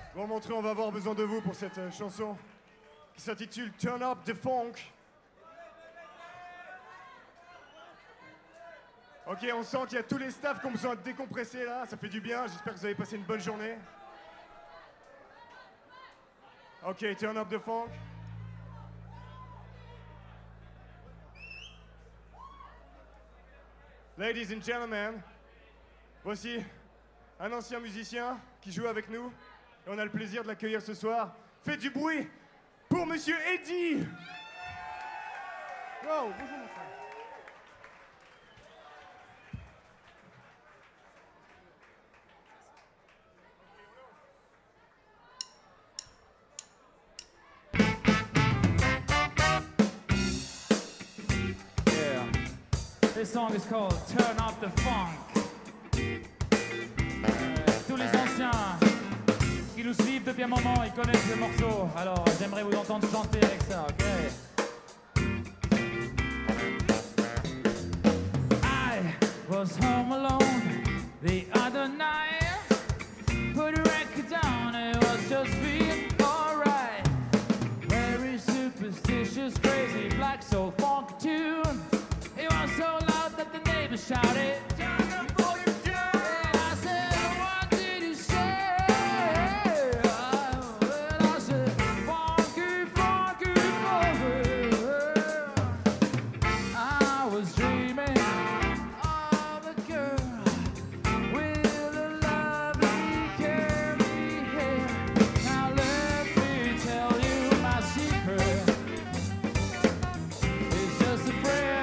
Bon, Montreux, on va avoir besoin de vous pour cette chanson qui s'intitule Turn Up the Funk. Ok, on sent qu'il y a tous les staffs qui ont besoin de décompresser là, ça fait du bien, j'espère que vous avez passé une bonne journée. Ok, Turn Up the Funk. Ladies and gentlemen, voici un ancien musicien qui joue avec nous et on a le plaisir de l'accueillir ce soir. Faites du bruit pour Monsieur Eddie. Wow, bonjour mon frère. This song is called Turn Up the Funk. Tous les anciens qui nous suivent depuis un moment, ils connaissent ce morceau. Alors j'aimerais vous entendre chanter avec ça, ok? I was home alone the other night. Put a record down, it was just feeling alright. Very superstitious, crazy, black soul funk tune. It was so loud that the neighbors shouted, "Turn the volume down!" And I said, "What did you say?" And I said, "Funky, funky, funky." I was dreaming of a girl with a lovely curly hair. Now let me tell you my secret. It's just a friend.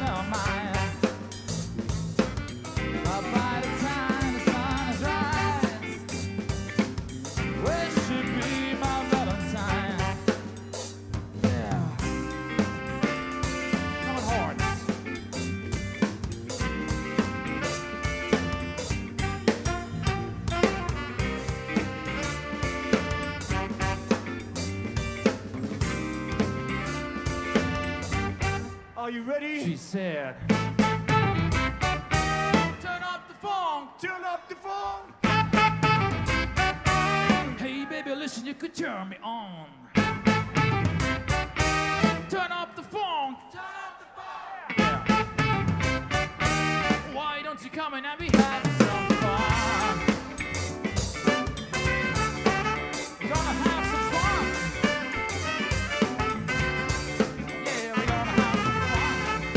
Are you ready? She said, "Turn up the funk, Turn up the funk. hey baby, listen, you could turn me on. Turn up the funk, turn up the funk. Yeah. Why don't you come and we have some fun? We're gonna have some fun. Yeah, we're gonna have some fun.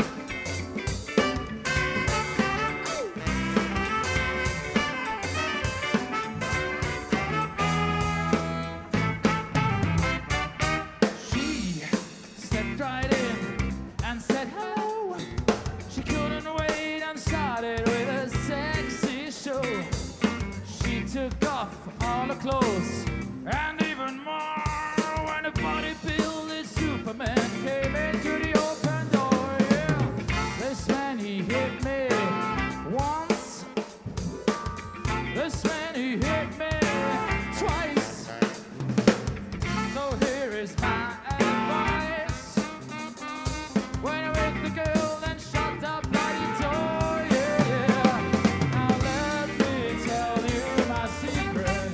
She stepped right in and said hello. She couldn't wait and started with a sexy show. She took off all her clothes and even more when a bodybuilding Superman came into the open door. Yeah, this man he hit me once. This man he hit me twice. So here is my advice: when you're with the girl, then shut up bloody door. Yeah. Now let me tell you my secret.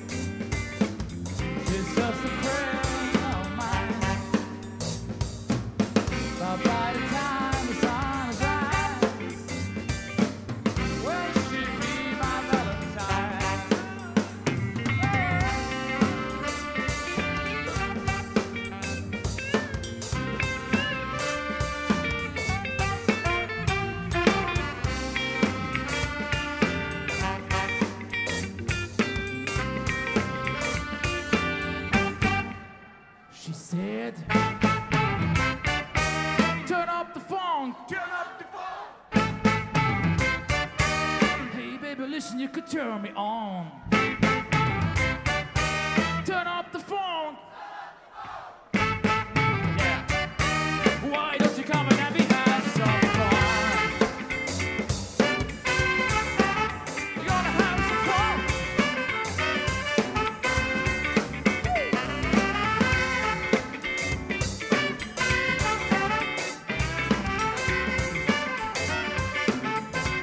She's just a friend of mine. But by the time the sun is rise, will she be my Valentine? She said, "Turn up the funk, Turn up the funk. hey baby, listen, you could turn me on. Turn up the funk, yeah. Why don't you come and have me have some fun? You're gonna have some fun.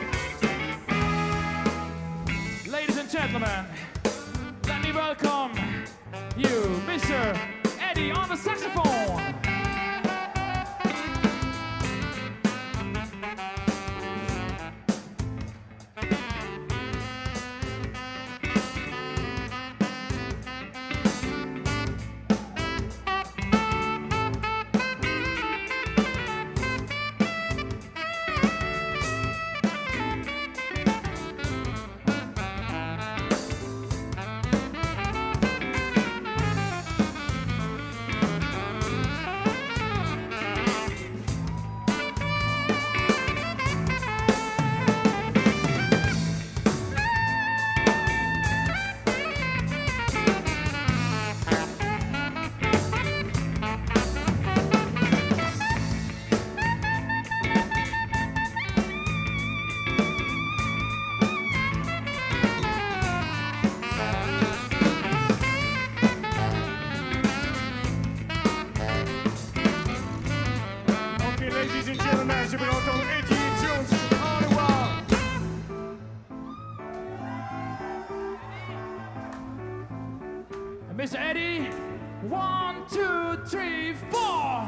Ladies and gentlemen, let me welcome you, Mr. Eddie on the saxophone. Ladies and gentlemen, je vais entendre Eddie Jones on the wall. Mr. Eddie, 1, 2, 3, 4.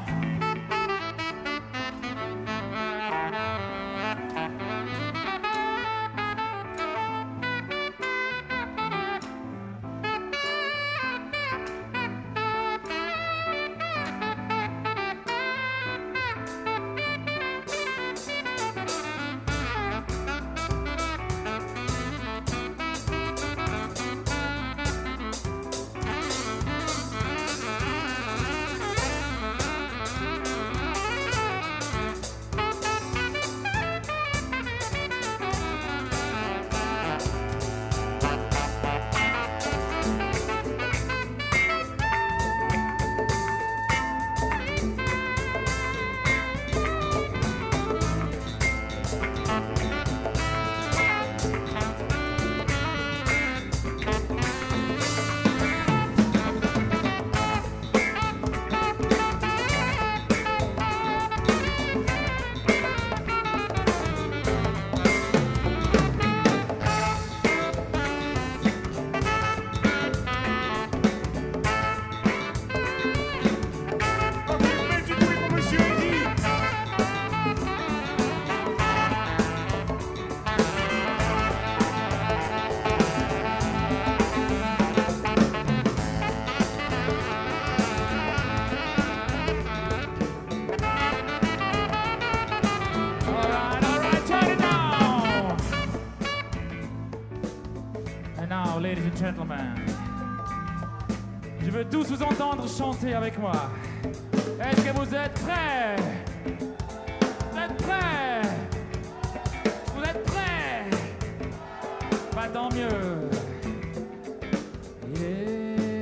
Now, ladies and gentlemen, je veux tous vous entendre chanter avec moi. Est-ce que vous êtes prêts? Vous êtes prêts? Vous êtes prêts? Bah tant mieux. Yeah.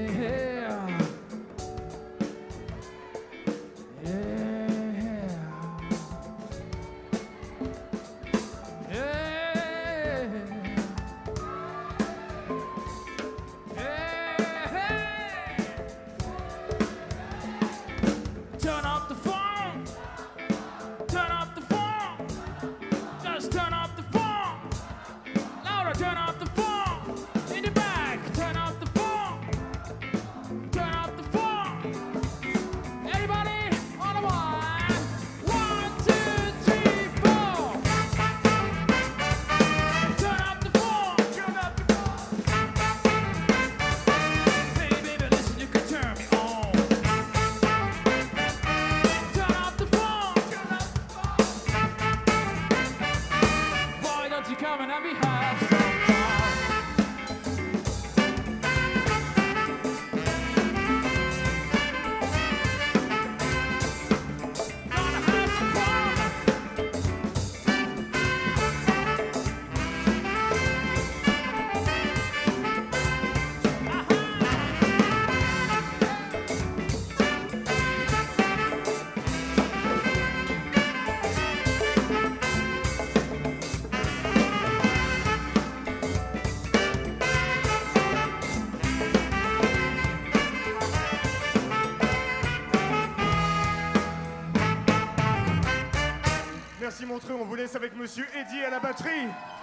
Turn up the phone. Turn up the phone. Just turn up the phone. Louder, turn up the phone. In the back, turn up the phone. Turn up the phone. Everybody on the one. 1, 2, 3, 4. Turn up the phone. Turn up the phone. Baby, baby, listen, you can turn me on. You come and we have some fun. Gonna have some fun. Merci Montreux, on vous laisse avec Monsieur Eddie à la batterie.